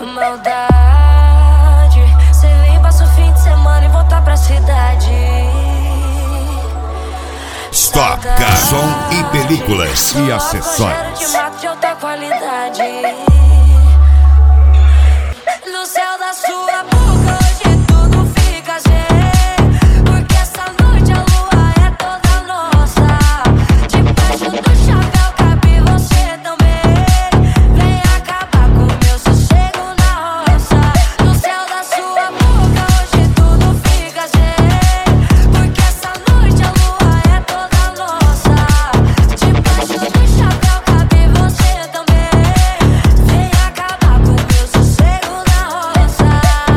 Maldade, cê vem, passa o fim de semana e volta pra cidade. Stock, som e películas e acessórios. De mato de alta qualidade. No céu da sua boca hoje tudo fica sem, porque essa noite a lua é toda nossa. Debaixo do chapéu cabe você também. Vem acabar com meu sossego na roça. No céu da sua boca hoje tudo fica sem, porque essa noite a lua é toda nossa. Debaixo do chapéu cabe você também. Vem acabar com meu sossego na roça.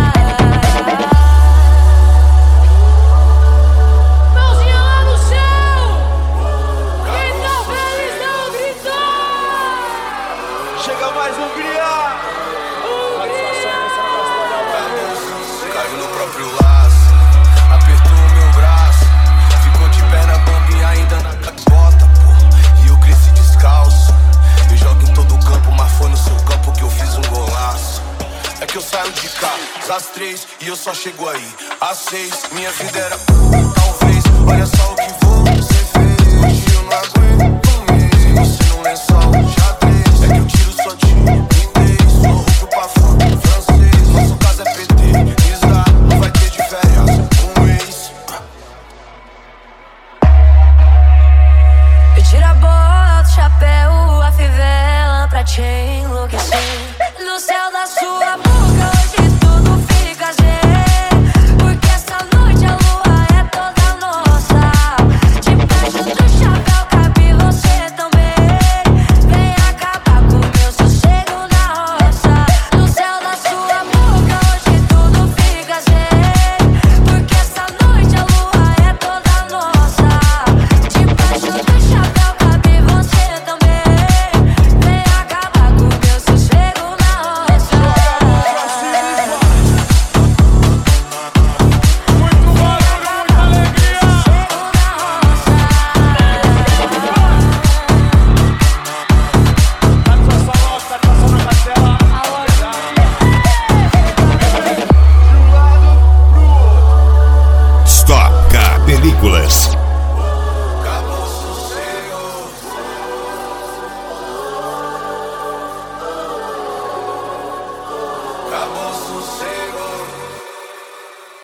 Mãozinha lá no céu. Quem tá feliz não grita. Chega mais Hungria! Caiu no próprio laço, apertou o meu braço, ficou de perna bamba e ainda na capota, pô. E eu cresci descalço, eu jogo em todo o campo, mas foi no seu campo que eu fiz um golaço. É que eu saio de casa às 3 e eu só chego aí às 6. Minha vida era talvez, olha só o que vou.